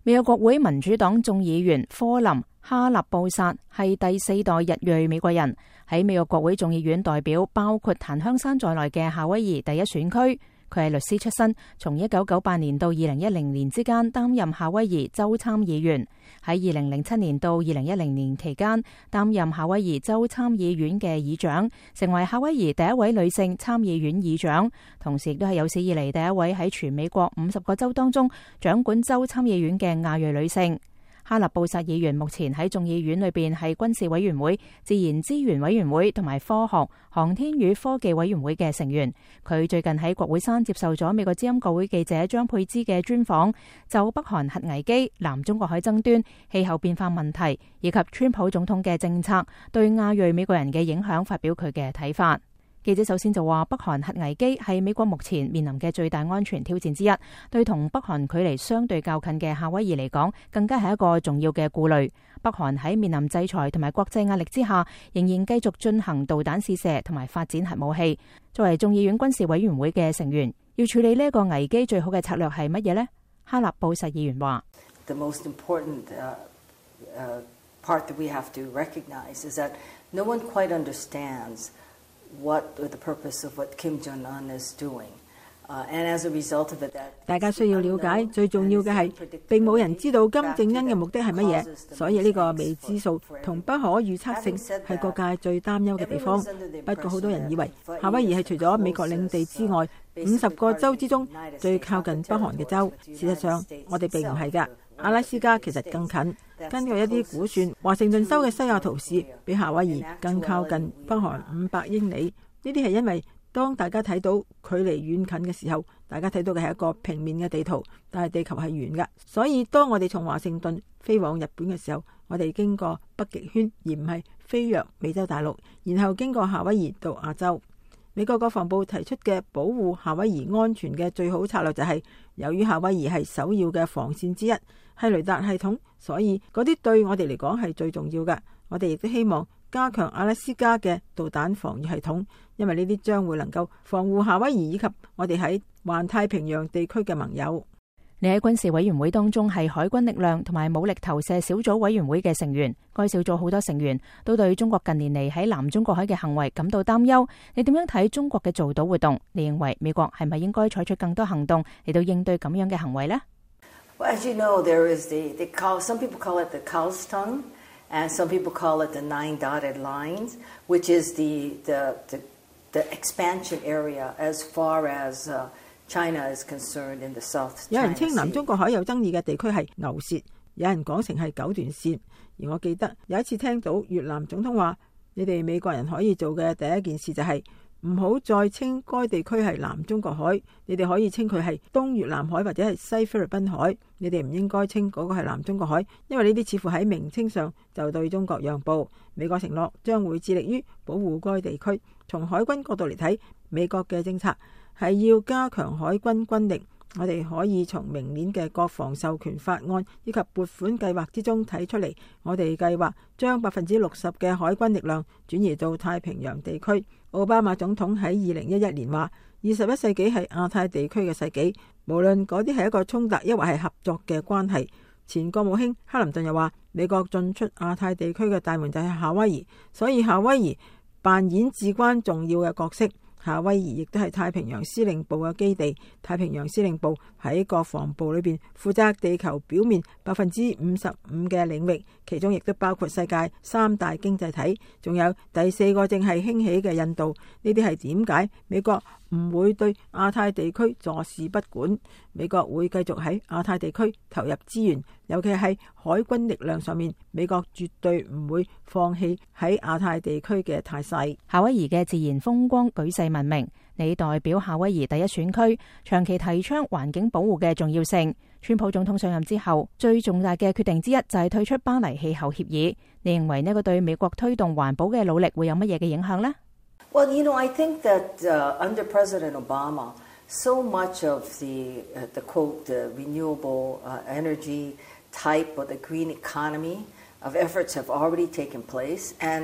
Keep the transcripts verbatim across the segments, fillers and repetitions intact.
美國國會民主黨眾議員科林哈納布薩係第四代日裔美國人，喺美國國會眾議院代表包括檀香山在內嘅夏威夷第一選區。佢係律師出身，從一九九八年到二零一零年之間擔任夏威夷州參議員。喺二零零七年到二零一零年期間擔任夏威夷州參議院嘅議長，成為夏威夷第一位女性參議院議長，同時亦都係有史以嚟第一位喺全美國五十個州當中掌管州參議院嘅亞裔女性。哈納布薩議員目前喺眾議院裏邊係軍事委員會、自然資源委員會同埋科學、航天與科技委員會嘅成員。佢最近喺國會山接受咗美國之音國會記者張佩芝嘅專訪，就北韓核危機、南中國海爭端、氣候變化問題以及川普總統嘅政策對亞裔美國人嘅影響發表佢嘅睇法。記者首先就話，北韓核危機係美國目前面臨嘅最大安全挑戰之一，對同北韓距離相對較近嘅夏威夷嚟講，更加係一個重要嘅顧慮。北韓喺面臨制裁同埋國際壓力之下，仍然繼續進行導彈試射同埋發展核武器。作為眾議院軍事委員會嘅成員，要處理呢一個危機最好嘅策略係乜嘢呢？哈納布薩議員話 ：The most important uh, uh, part that we have to recognize is that no one quite understands what the purpose of what Kim Jong-un is doing. Uh, and as a result of it, that 大家需要了解最重要嘅係，並冇人知道金正恩嘅目的係乜嘢，所以呢個未知數同不可預測性係各界最擔憂嘅地方。不過好多人以為夏威夷係除咗美國領地之外五十個州之中最靠近北韓嘅州，事實上我哋並唔係㗎。阿拉斯加其實更近，根據一啲估算，華盛頓州嘅西雅圖市比夏威夷更靠近北韓五百英里。呢啲係因為當大家睇到距離遠近嘅時候，大家睇到嘅係一個平面嘅地圖，但係地球係圓㗎。所以當我哋從華盛頓飛往日本嘅時候，我哋經過北極圈，而唔係飛越美洲大陸，然後經過夏威夷到亞洲。美國國防部提出嘅保護夏威夷安全嘅最好策略就係，由於夏威夷係首要嘅防線之一，係雷達系統，所以嗰啲對我哋嚟講係最重要嘅。我哋亦都希望加強阿拉斯加嘅導彈防禦系統，因為呢啲將會能夠防護夏威夷以及我哋喺環太平洋地區嘅盟友。 你喺軍事委員會當中係海軍力量同埋武力投射小組委員會嘅成員，該小組好多成員都對中國近年嚟喺南中國海嘅行為感到擔憂。你點樣睇中國嘅造島活動？你認為美國係咪應該採取更多行動嚟到應對咁樣嘅行為呢？ Well, as you know, there is the, they call, some people call it the cow's tongue, and some people call it the nine dotted lines, which is the, the, the, the expansion area as far as uh, China is concerned in the South China Sea. 有人稱南中國海有爭議嘅地區係牛舌，有人講成係九段線。而我記得有一次聽到越南總統話，你哋美國人可以做嘅第一件事就係唔好再稱該地區係南中國海，你哋可以稱佢係東越南海或者係西菲律賓海，你哋唔應該稱嗰個係南中國海，因為呢啲似乎喺名稱上就對中國讓步。美國承諾將會致力於保護該地區。從海軍角度嚟睇，美國嘅政策係要加強海軍軍力。我哋可以從明年嘅國防授權法案以及撥款計劃之中睇出嚟，我哋計劃將百分之六十嘅海軍力量轉移到太平洋地區。奧巴馬總統喺二零一一年話，二十一世紀係亞太地區嘅世紀，無論嗰啲係一個衝突，抑或係合作嘅關係。前國務卿克林頓又話，美國進出亞太地區嘅大門就係夏威夷，所以夏威夷扮演至關重要嘅角色。夏威夷亦都係太平洋司令部嘅基地。太平洋司令部喺國防部裏邊負責地球表面百分之五十五嘅領域，其中亦都包括世界三大經濟體，仲有第四個正係興起嘅印度。呢啲係點解美國唔會對亞太地區坐視不管？美國會繼續喺亞太地區投入資源，尤其係海軍力量上面，美國絕對唔會放棄喺亞太地區嘅態勢。 夏威夷嘅自然風光舉世聞名，你代表夏威夷第一選區，長期提倡環境保護嘅重要性。川普總統上任之後，最重大嘅決定之一就係退出巴黎氣候協議。你認為呢個對美國推動環保嘅努力會有乜嘢嘅影響呢？ Well, you know, I think that uh, under President Obama, so much of the, uh, the quote, the renewable uh, energy type or the green economy of efforts have already taken place. And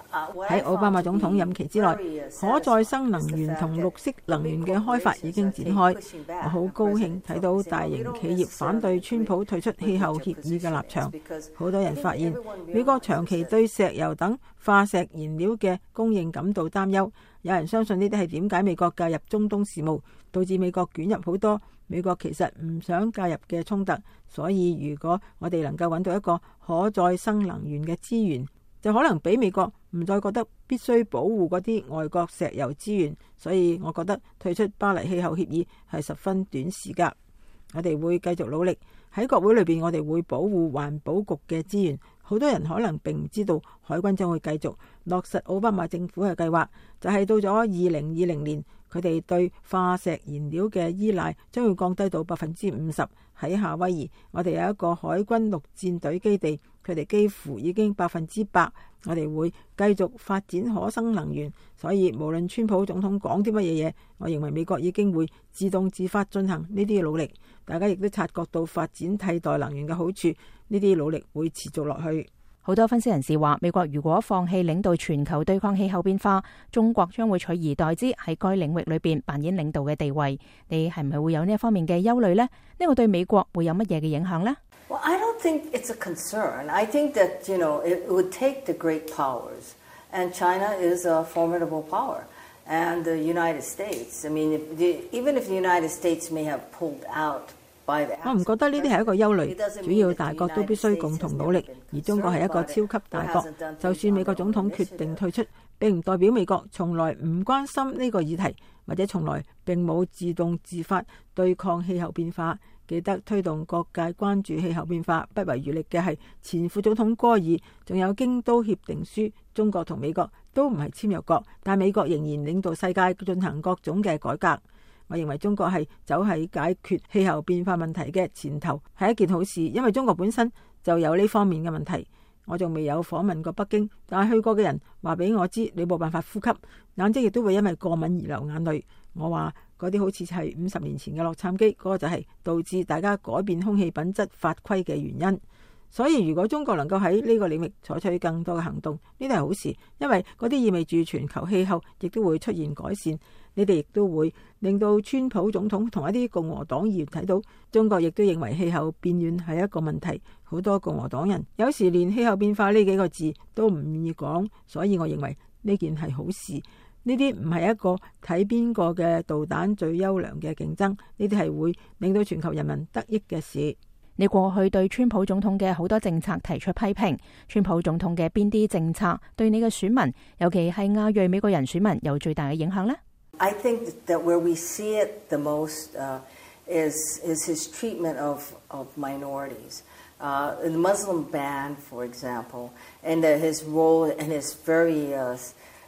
喺奧巴馬總統任期之內，可再生能源同綠色能源嘅開發已經展開。我好高興睇到大型企業反對川普退出氣候協議嘅立場。好多人發現美國長期對石油等化石燃料嘅供應感到擔憂。有人相信呢啲係點解美國介入中東事務，導致美國捲入好多美國其實唔想介入嘅衝突。所以如果我哋能夠揾到一個可再生能源嘅資源，就可能俾美國唔再覺得必須保護嗰啲外國石油資源。所以我覺得退出巴黎氣候協議係十分短視㗎。我哋會繼續努力喺國會裏邊，我哋會保護環保局嘅資源。好多人可能並唔知道，海軍將會繼續落實奧巴馬政府嘅計劃，就係到咗二零二零年，佢哋對化石燃料嘅依賴將會降低到百分之五十。喺夏威夷，我哋有一個海軍陸戰隊基地，佢哋幾乎已經百分之百。我哋會繼續發展可生能源，所以無論川普總統講啲乜嘢嘢，我認為美國已經會自動自發進行呢啲努力。大家亦都察覺到發展替代能源嘅好處，呢啲努力會持續落去。 好多分析人士話，美國如果放棄領導全球對抗氣候變化，中國將會取而代之喺該領域裏邊扮演領導嘅地位。你係唔係會有呢一方面嘅憂慮呢？呢個對美國會有乜嘢嘅影響呢？ Well, I don't think it's a concern. I think that, you know, it would take the great powers, and China is a formidable power, and the United States. I mean, if the, even if the United States may have pulled out. 我唔覺得呢啲係一個憂慮，主要大國都必須共同努力，而中國係一個超級大國。就算美國總統決定退出，並唔代表美國從來唔關心呢個議題，或者從來並冇自動自發對抗氣候變化。記得推動各界關注氣候變化不遺餘力嘅係前副總統戈爾，仲有京都協定書。中國同美國都唔係簽約國，但美國仍然領導世界進行各種嘅改革。我認為中國係走喺解決氣候變化問題嘅前頭，係一件好事，因為中國本身就有呢方面嘅問題。我仲未有訪問過北京，但係去過嘅人話俾我知，你冇辦法呼吸，眼睛亦都會因為過敏而流眼淚。我話嗰啲好似係五十年前嘅洛杉磯，嗰個就係導致大家改變空氣品質法規嘅原因。所以如果中國能夠喺呢個領域採取更多嘅行動，呢啲係好事，因為嗰啲意味住全球氣候亦都會出現改善。你哋亦都會令到川普總統同一啲共和黨議員睇到，中國亦都認為氣候變暖係一個問題。好多共和黨人有時連氣候變化呢幾個字都唔願意講，所以我認為呢件係好事。呢啲唔係一個睇邊個嘅導彈最優良嘅競爭，呢啲係會令到全球人民得益嘅事。 你過去對川普總統嘅好多政策提出批評，川普總統嘅邊啲政策對你嘅選民，尤其係亞裔美國人選民有最大嘅影響呢？ I think that where we see it the most uh, is is his treatment of of minorities, uh, the Muslim ban, for example, and uh, his role and his very uh,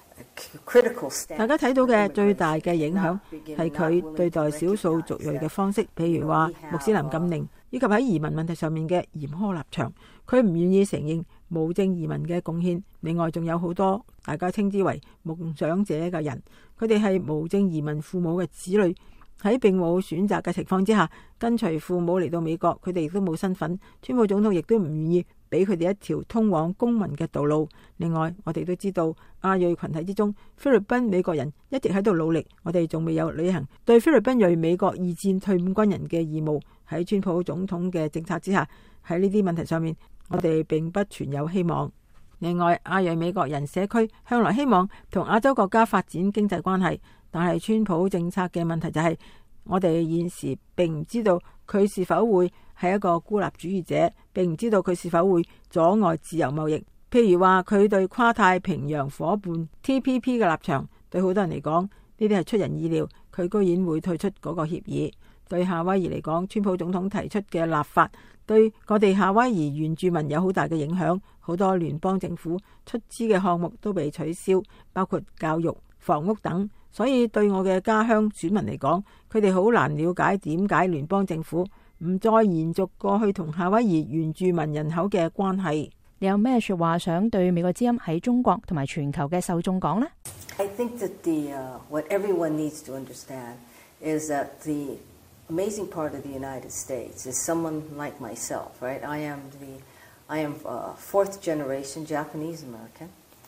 critical stance. 大家睇到嘅最大嘅影響係佢對待少數族裔嘅方式，譬如話穆斯林禁令，以及喺移民問題上面嘅嚴苛立場。佢唔願意承認無證移民嘅貢獻。另外仲有好多大家稱之為夢想者嘅人，佢哋係無證移民父母嘅子女，喺並冇選擇嘅情況之下跟隨父母嚟到美國，佢哋亦都冇身份。川普總統亦都唔願意俾佢哋一條通往公民嘅道路。另外我哋都知道亞裔群體之中，菲律賓美國人一直喺度努力，我哋仲未有履行對菲律賓裔美國二戰退伍軍人嘅義務。喺川普總統嘅政策之下，喺呢啲問題上面我哋並不存有希望。另外亞裔美國人社區向來希望同亞洲國家發展經濟關係，但係川普政策嘅問題就係、是、我哋現時並唔知道佢是否會係一個孤立主義者，並唔知道佢是否會阻礙自由貿易。譬如話佢對跨太平洋夥伴 T P P 嘅立場，對好多人嚟講呢啲係出人意料，佢居然會退出嗰個協議。對夏威夷嚟講，川普總統提出嘅立法對我哋夏威夷原住民有好大嘅影響，好多聯邦政府出資嘅項目都被取消，包括教育、房屋等。所以對我嘅家鄉選民嚟講，佢哋好難了解點解聯邦政府唔再延續過去同夏威夷原住民人口嘅關係。 你有咩說話想對美國之音喺中國同埋全球嘅受眾講呢？ I think that the uh, what everyone needs to understand is that the amazing part of the United States is someone like myself, right? I am the I am uh, fourth generation Japanese American,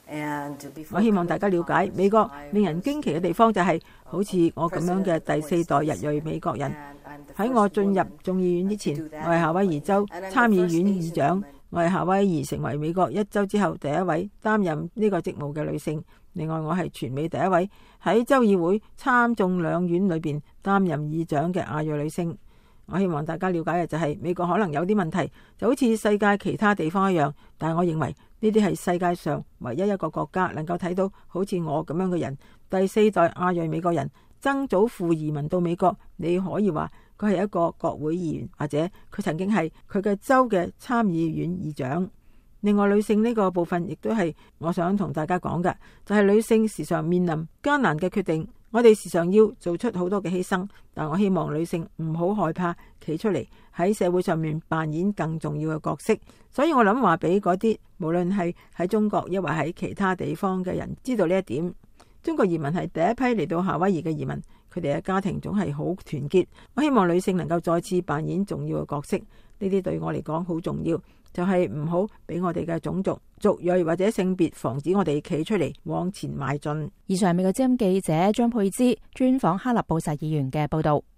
我希望大家了解美國令人驚奇嘅地方就係，好似我咁樣嘅第四代日裔美國人。喺我進入眾議院之前，我係夏威夷州參議院議長，我係夏威夷成為美國一州之後第一位擔任呢個職務嘅女性。另外，我係全美第一位喺州議會參眾兩院裏邊擔任議長嘅亞裔女性。我希望大家了解嘅就係，美國可能有啲問題，就好似世界其他地方一樣，但係我認為呢啲係世界上唯一一個國家能夠睇到好似我咁樣嘅人，第四代亞裔美國人，曾祖父移民到美國，你可以話佢係一個國會議員，或者佢曾經係佢嘅州嘅參議院議長。另外，女性呢個部分亦都係我想同大家講嘅，就係女性時常面臨艱難嘅決定，我哋時常要做出好多嘅犧牲，但我希望女性唔好害怕企出嚟喺社會上面扮演更重要嘅角色。所以我諗話俾嗰啲無論係喺中國抑或喺其他地方嘅人知道呢一點。中國移民係第一批嚟到夏威夷嘅移民，佢哋嘅家庭總係好團結。我希望女性能夠再次扮演重要嘅角色，呢啲對我嚟講好重要，就係唔好俾我哋嘅種族、族裔或者性別防止我哋企出嚟往前邁進。 以上美國之音記者張佩芝專訪哈立布薩議員嘅報道。